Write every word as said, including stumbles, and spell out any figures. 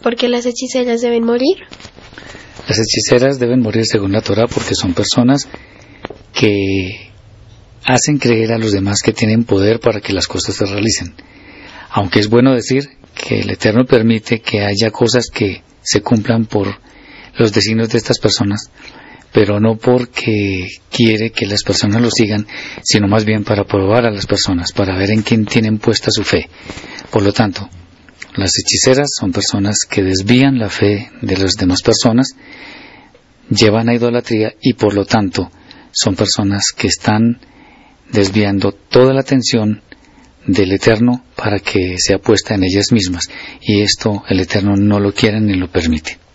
¿Por qué las hechiceras deben morir? Las hechiceras deben morir según la Torá porque son personas que hacen creer a los demás que tienen poder para que las cosas se realicen. Aunque es bueno decir que el Eterno permite que haya cosas que se cumplan por los designios de estas personas, pero no porque quiere que las personas lo sigan, sino más bien para probar a las personas, para ver en quién tienen puesta su fe. Por lo tanto, las hechiceras son personas que desvían la fe de las demás personas, llevan a idolatría y por lo tanto son personas que están desviando toda la atención del Eterno para que sea puesta en ellas mismas, y esto el Eterno no lo quiere ni lo permite.